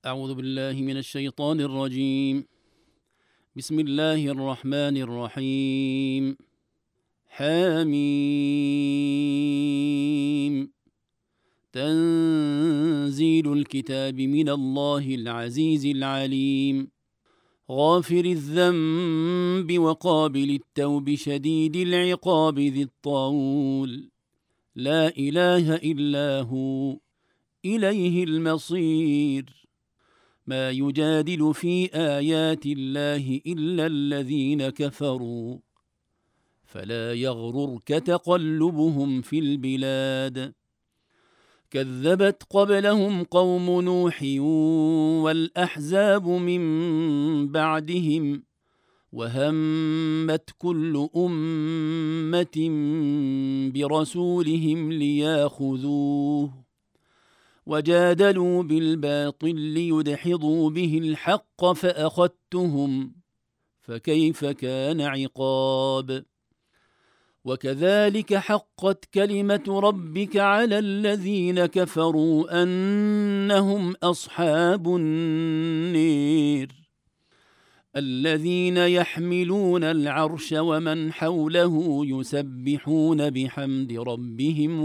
أعوذ بالله من الشيطان الرجيم. بسم الله الرحمن الرحيم. حميم. تنزيل الكتاب من الله العزيز العليم. غافر الذنب وقابل التوب شديد العقاب ذي الطول. لا إله إلا هو، إليه المصير. ما يجادل في آيات الله إلا الذين كفروا، فلا يغررك تقلبهم في البلاد. كذبت قبلهم قوم نوح والأحزاب من بعدهم، وهمت كل أمة برسولهم لياخذوه، وجادلوا بالباطل ليدحضوا به الحق فأخذتهم، فكيف كان عقاب. وكذلك حقت كلمة ربك على الذين كفروا أنهم أصحاب النير. الذين يحملون العرش ومن حوله يسبحون بحمد ربهم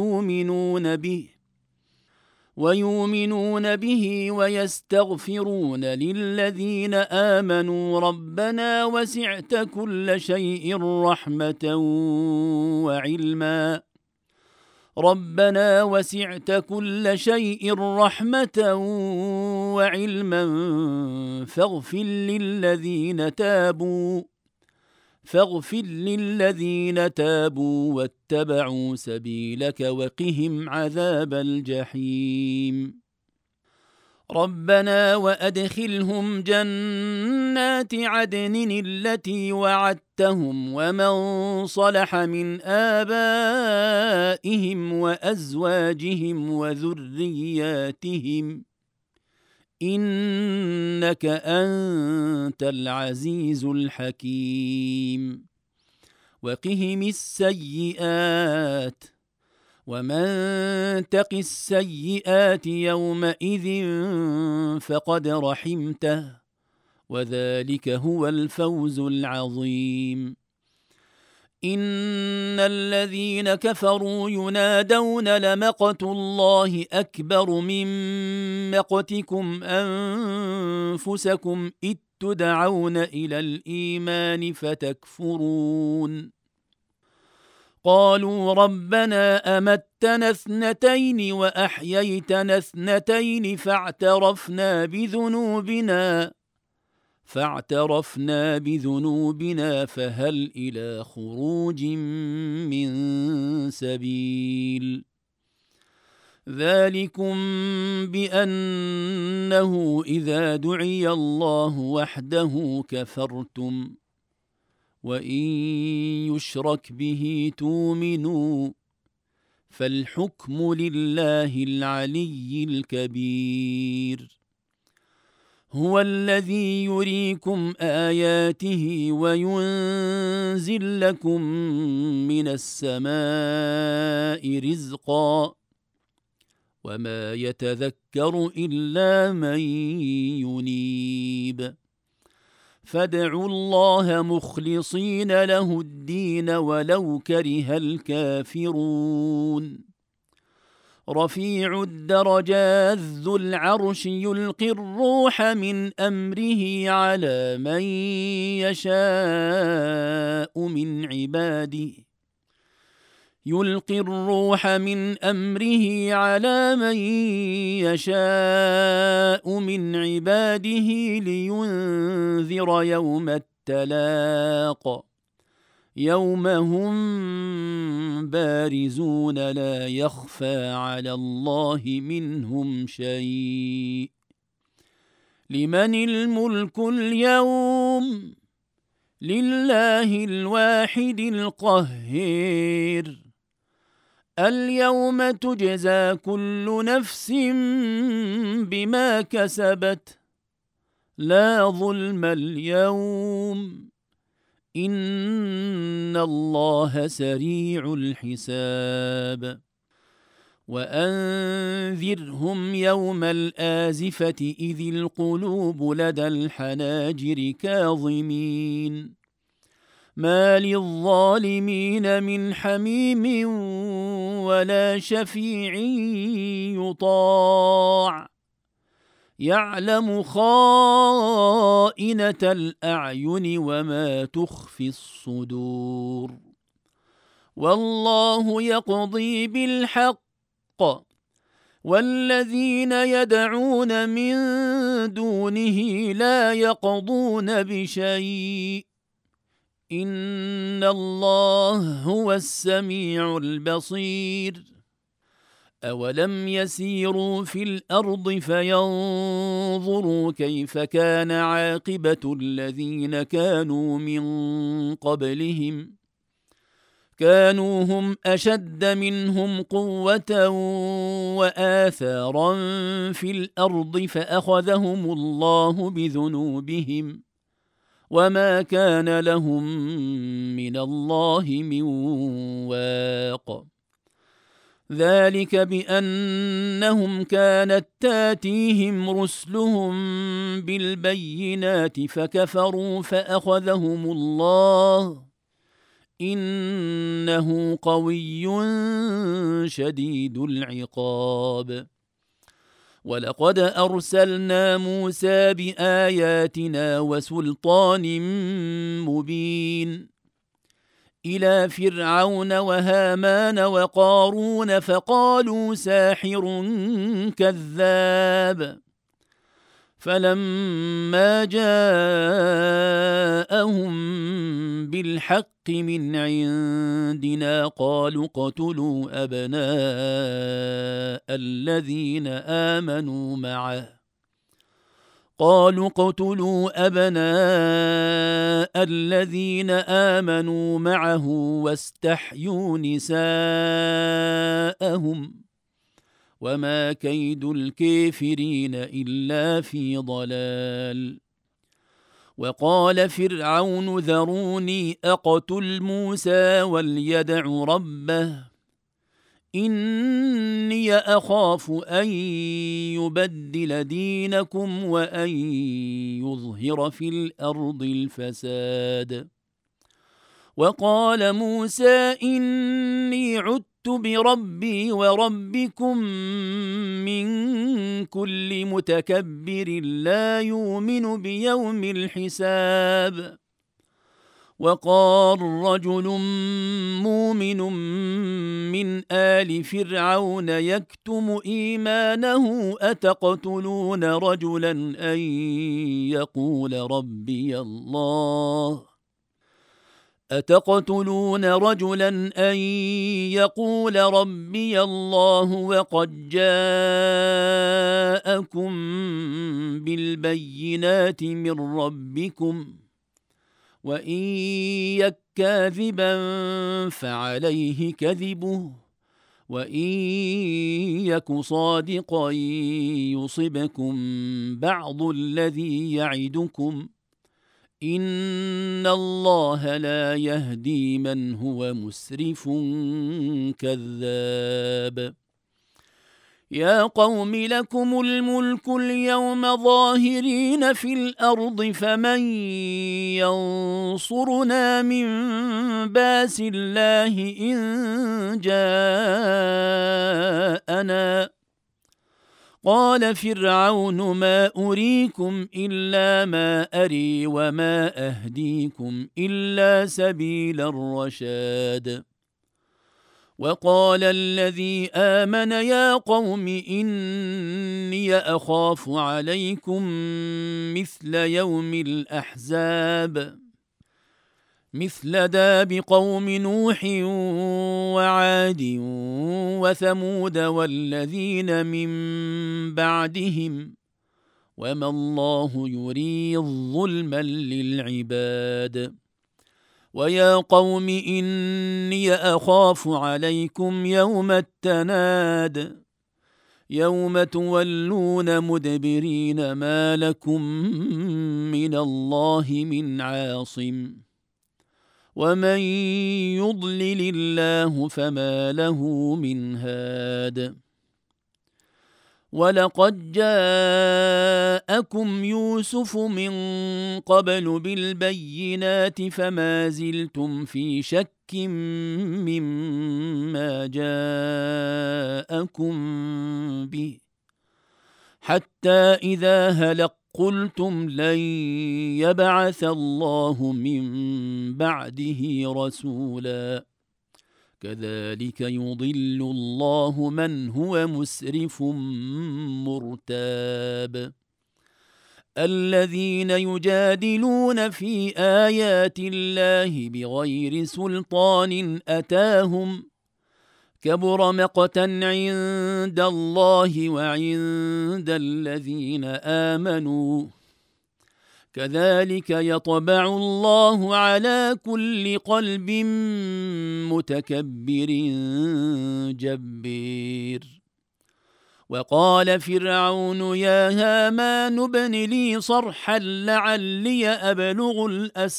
ويؤمنون به ويستغفرون للذين آمنوا ربنا وسعت كل شيء رحمة وعلما فاغفر للذين تابوا واتبعوا سبيلك وقهم عذاب الجحيم. ربنا وأدخلهم جنات عدن التي وعدتهم ومن صلح من آبائهم وأزواجهم وذرياتهم، إنك أنت العزيز الحكيم. وقهم السيئات، ومن تق السيئات يومئذ فقد رحمته، وذلك هو الفوز العظيم. إن الذين كفروا ينادون لمقت الله أكبر من مقتكم أنفسكم إذ تدعون إلى الإيمان فتكفرون. قالوا ربنا أمتنا اثنتين وأحييتنا اثنتين فاعترفنا بذنوبنا فهل إلى خروج من سبيل. ذلكم بأنه إذا دعي الله وحده كفرتم، وإن يشرك به تؤمنوا، فالحكم لله العلي الكبير. هو الذي يريكم آياته وينزل لكم من السماء رزقا، وما يتذكر إلا من ينيب. فادعوا الله مخلصين له الدين ولو كره الكافرون. رفيع الدرجات ذو العرش يلقي الروح من أمره على من يشاء من عباده لينذر يوم التلاق، يوم هم بارزون لا يخفى على الله منهم شيء. لمن الملك اليوم؟ لله الواحد القهير. اليوم تجزى كل نفس بما كسبت، لا ظلم اليوم، إن الله سريع الحساب. وأنذرهم يوم الآزفة إذ القلوب لدى الحناجر كاظمين ما للظالمين من حميم ولا شفيع يطاع يعلم خائنة الأعين وما تخفي الصدور والله يقضي بالحق والذين يدعون من دونه لا يقضون بشيء إن الله هو السميع البصير أولم يسيروا في الأرض فينظروا كيف كان عاقبة الذين كانوا من قبلهم كانوا هم أشد منهم قوة وآثارا في الأرض فأخذهم الله بذنوبهم وما كان لهم من الله من واق ذلك بأنهم كانت تاتيهم رسلهم بالبينات فكفروا فأخذهم الله إنه قوي شديد العقاب ولقد أرسلنا موسى بآياتنا وسلطان مبين إلى فرعون وهامان وقارون فقالوا ساحر كذاب فلما جاءهم بالحق من عندنا قالوا اقتلوا أبناء الذين آمنوا معه واستحيوا نساءهم وما كيد الكافرين إلا في ضلال وقال فرعون ذروني أقتل موسى وليدع ربه إني أخاف أن يبدل دينكم وأن يظهر في الأرض الفساد وقال موسى إني عدت بربي وربكم من كل متكبر لا يؤمن بيوم الحساب وقال رجل مؤمن من آل فرعون يكتم إيمانه أتقتلون رجلا أن يقول ربي الله وقد جاءكم بالبينات من ربكم وإن يك كاذبا فعليه كذبه وإن يك صادقا يصبكم بعض الذي يعدكم إن الله لا يهدي من هو مسرف كذاب يا قوم لكم الملك اليوم ظاهرين في الأرض فمن ينصرنا من باس الله إن جاءنا قال فرعون ما أريكم إلا ما أري وما أهديكم إلا سبيل الرشاد وقال الذي آمن يا قوم إني أخاف عليكم مثل يوم الأحزاب مثل داب قوم نوح وعاد وثمود والذين من بعدهم وما الله يريد ظلما للعباد ويا قوم إني أخاف عليكم يوم التناد يوم تولون مدبرين ما لكم من الله من عاصم ومن يضلل الله فما له من هاد ولقد جاءكم يوسف من قبل بالبينات فما زلتم في شك مما جاءكم به حتى إذا هلق قلتم لن يبعث الله من بعده رسولا كذلك يضل الله من هو مسرف مرتاب الذين يجادلون في آيات الله بغير سلطان أتاهم كبر مقتا عند الله وعند الذين آمنوا كذلك يطبع الله على كل قلب متكبر جبير وقال فرعون يا هامان ابن لي صرحا لعلي أبلغ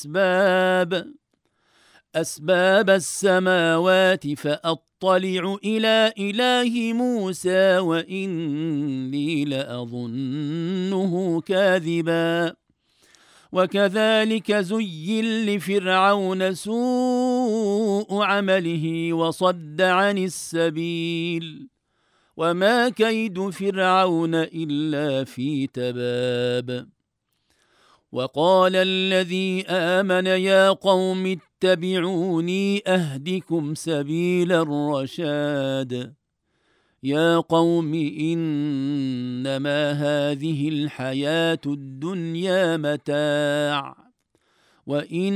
أسباب السماوات فأطلع إلى إله موسى وإني لأظنه كاذبا وكذلك زين لفرعون سوء عمله وصد عن السبيل وما كيد فرعون إلا في تباب وقال الذي آمن يا قوم اتبعوني أهدكم سبيل الرشاد يا قوم إنما هذه الحياة الدنيا متاع وإن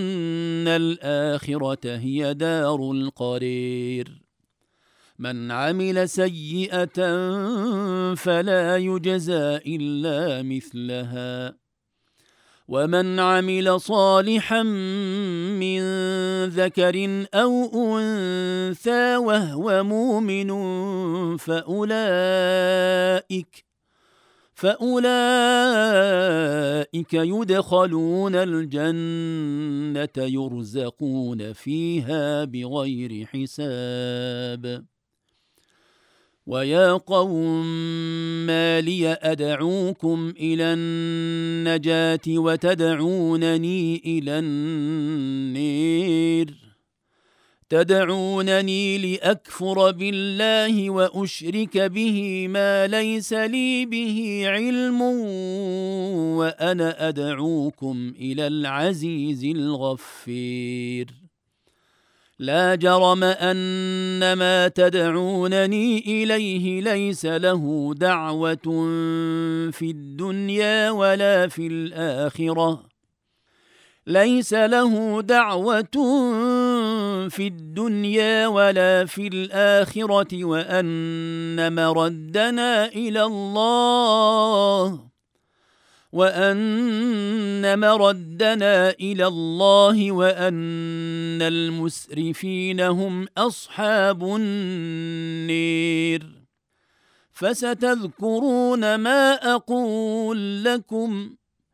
الآخرة هي دار القرير من عمل سيئة فلا يجزى إلا مثلها ومن عمل صالحا من ذكر أو أنثى وهو مؤمن فأولئك يدخلون الجنة يرزقون فيها بغير حساب ويا قوم ما لي أدعوكم إلى النجاة وتدعونني إلى النير تدعونني لأكفر بالله وأشرك به ما ليس لي به علم وأنا أدعوكم إلى العزيز الغفير لا جرم أن ما تدعونني إليه ليس له دعوة في الدنيا ولا في الآخرة وأن مردنا إلى الله وأن المسرفين هم أصحاب النير فستذكرون ما أقول لكم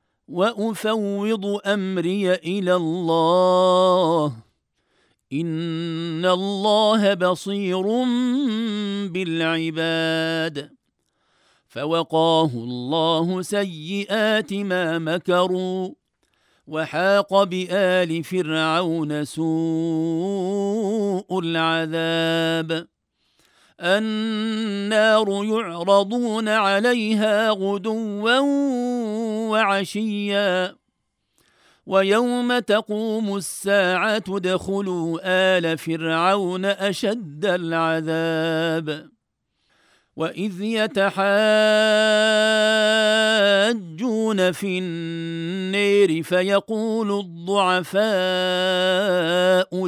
وأفوض أمري إلى الله إن الله بصير بالعباد فوقاه الله سيئات ما مكروا وحاق بآل فرعون سوء العذاب النار يعرضون عليها غدوا وعشيا ويوم تقوم الساعة ادخلوا آل فرعون أشد العذاب وإذ يتحاجون في النير فيقول الضعفاء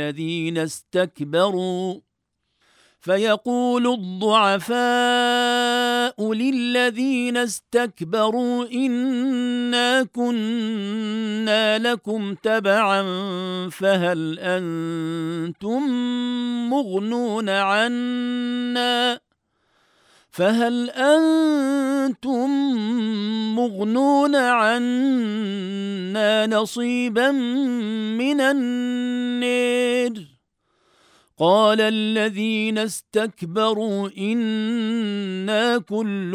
للذين استكبروا إنا كنا لكم تبعا فهل أنتم تغنون عنا نصيبا من النير قال الذين استكبروا إنا كل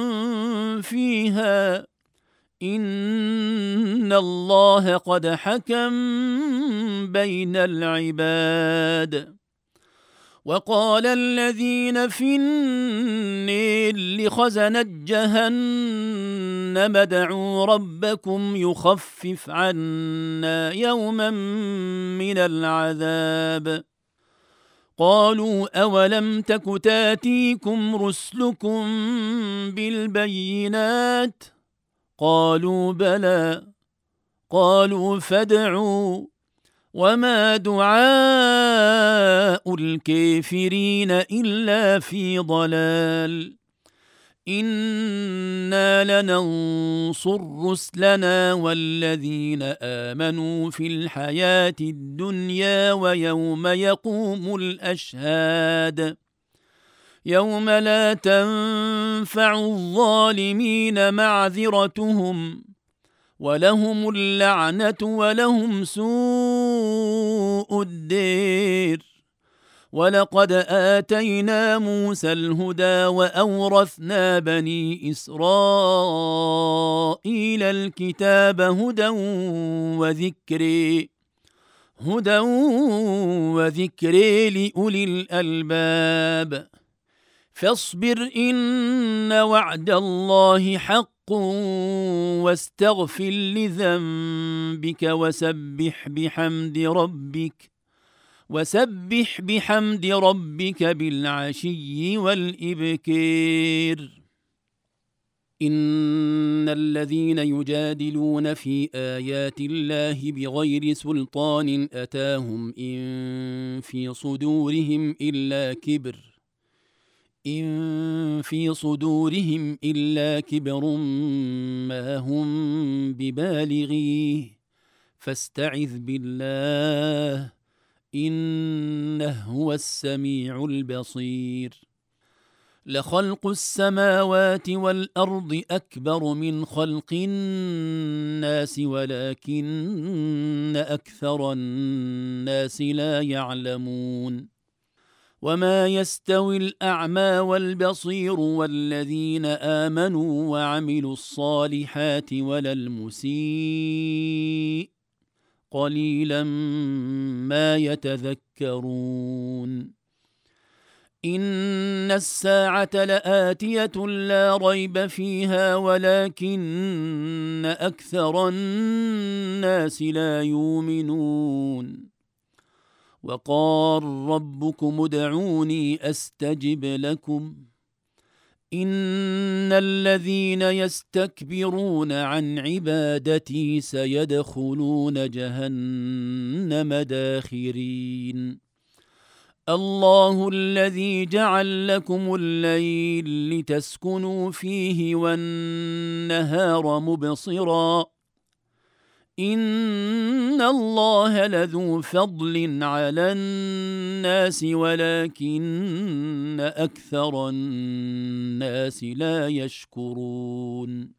فيها إن الله قد حكم بين العباد وقال الذين في النير لخزنة جهنم ادعوا ربكم يخفف عنا يوما من العذاب قالوا أولم تك تاتيكم رسلكم بالبينات قالوا بلى قالوا فادعوا وما دعاء الكافرين إلا في ضلال إنا لننصر رسلنا والذين آمنوا في الحياة الدنيا ويوم يقوم الأشهاد يوم لا تنفع الظالمين معذرتهم ولهم اللعنة ولهم سوء الدير ولقد آتينا موسى الهدى وأورثنا بني إسرائيل الكتاب هدى وذكر لأولي الألباب فاصبر إن وعد الله حق واستغفر لذنبك وسبح بحمد ربك بالعشي والإبكار إن الذين يجادلون في آيات الله بغير سلطان أتاهم إن في صدورهم إلا كبر ما هم ببالغيه فاستعذ بالله إنه هو السميع البصير لخلق السماوات والأرض أكبر من خلق الناس ولكن أكثر الناس لا يعلمون وما يستوي الأعمى والبصير والذين آمنوا وعملوا الصالحات ولا المسيء قليلا ما يتذكرون إن الساعة لآتية لا ريب فيها ولكن أكثر الناس لا يؤمنون وقال ربكم ادعوني أستجب لكم إن الذين يستكبرون عن عبادتي سيدخلون جهنم داخرين الله الذي جعل لكم الليل لتسكنوا فيه والنهار مبصرا إن الله لذو فضل على الناس ولكن أكثر الناس لا يشكرون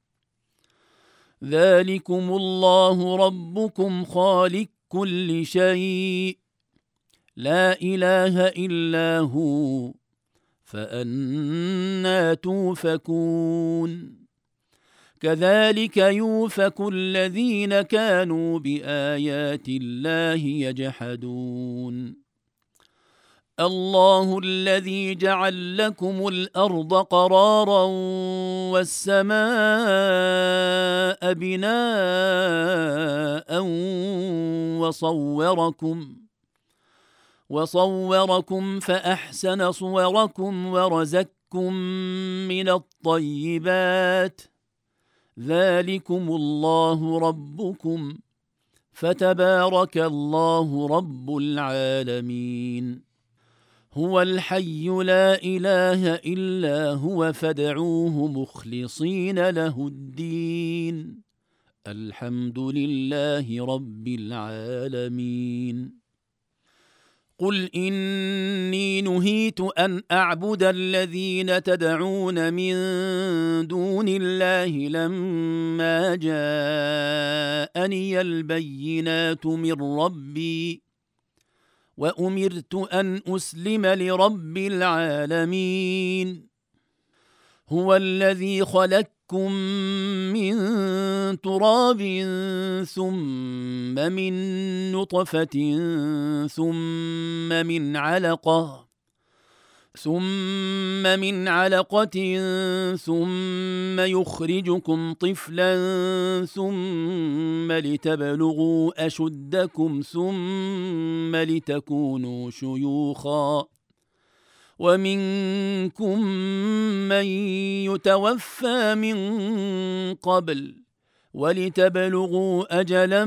ذلكم الله ربكم خالق كل شيء لا إله إلا هو فأنى توفكون كذلك يوفك الذين كانوا بآيات الله يجحدون الله الذي جعل لكم الأرض قرارا والسماء بناء وصوركم فأحسن صوركم ورزقكم من الطيبات ذلكم الله ربكم فتبارك الله رب العالمين هو الحي لا إله إلا هو فادعوه مخلصين له الدين الحمد لله رب العالمين قل إني نهيت أن أعبد الذين تدعون من دون الله لما جاءني البينات من ربي وأمرت أن أسلم لرب العالمين هو الذي خلقكم من تراب ثم من نطفة ثم من علقة ثم يخرجكم طفلا ثم لتبلغوا أشدكم ثم لتكونوا شيوخا ومنكم من يتوفى من قبل ولتبلغوا أجلا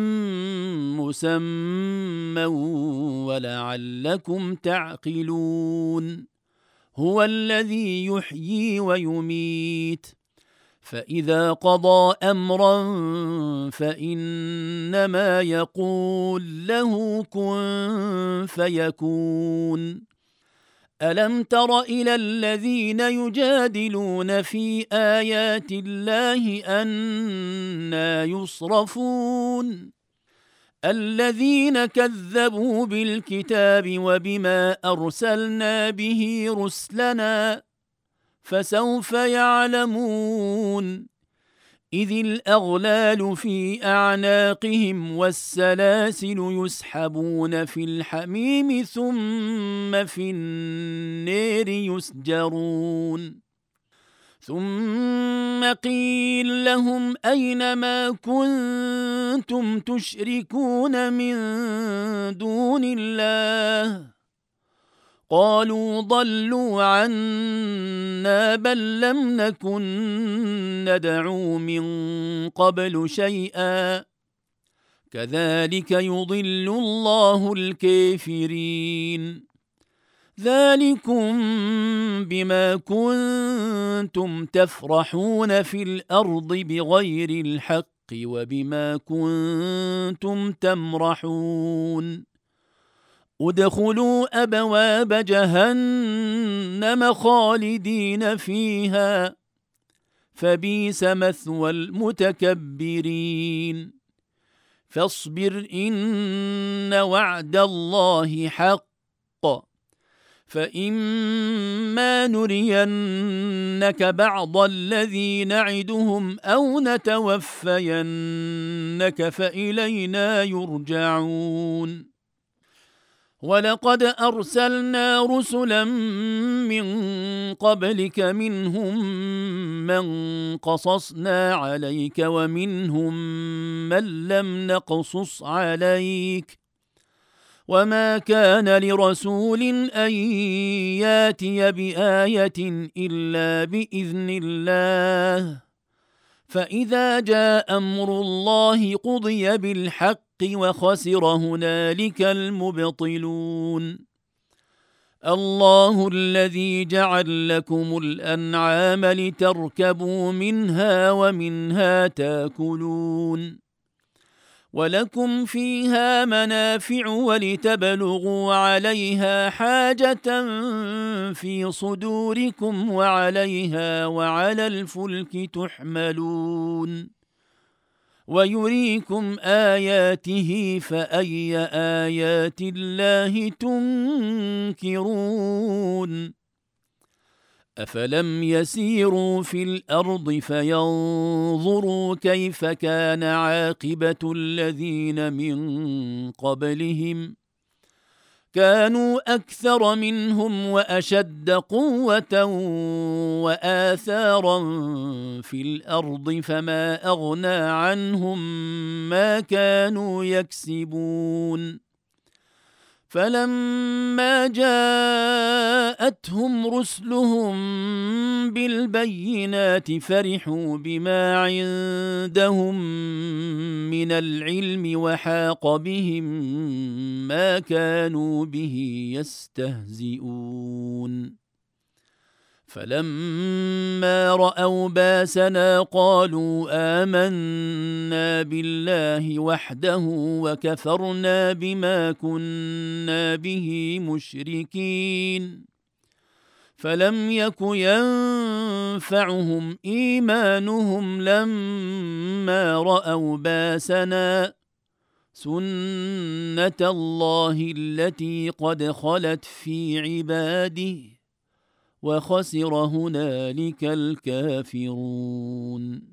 مسمى ولعلكم تعقلون هو الذي يحيي ويميت فإذا قضى أمرا فإنما يقول له كن فيكون ألم تر إلى الذين يجادلون في آيات الله أنى يصرفون الذين كذبوا بالكتاب وبما أرسلنا به رسلنا فسوف يعلمون إذ الأغلال في أعناقهم والسلاسل يسحبون في الحميم ثم في النار يسجرون ثم قيل لهم أين ما كنتم تشركون من دون الله قالوا ضلوا عنا بل لم نكن ندعو من قبل شيئا كذلك يضل الله الكافرين ذلكم بما كنتم تفرحون في الأرض بغير الحق وبما كنتم تمرحون ادخلوا أبواب جهنم خالدين فيها فبئس مثوى المتكبرين فاصبر إن وعد الله حق فإما نرينك بعض الذي نعدهم أو نتوفينك فإلينا يرجعون ولقد أرسلنا رسلا من قبلك منهم من قصصنا عليك ومنهم من لم نقصص عليك وما كان لرسول أن ياتي بآية إلا بإذن الله فإذا جاء أمر الله قضي بالحق وخسر هنالك المبطلون الله الذي جعل لكم الأنعام لتركبوا منها ومنها تاكلون ولكم فيها منافع ولتبلغوا عليها حاجة في صدوركم وعليها وعلى الفلك تحملون ويريكم آياته فأي آيات الله تنكرون أفلم يسيروا في الأرض فينظروا كيف كان عاقبة الذين من قبلهم كانوا أكثر منهم وأشد قوة وآثارا في الأرض فما أغنى عنهم ما كانوا يكسبون فلما جاءتهم رسلهم بالبينات فرحوا بما عندهم من العلم وحاق بهم ما كانوا به يستهزئون فلما رأوا باسنا قالوا آمنا بالله وحده وكفرنا بما كنا به مشركين فلم يك ينفعهم إيمانهم لما رأوا باسنا سنة الله التي قد خلت في عباده وخسر هنالك الكافرون.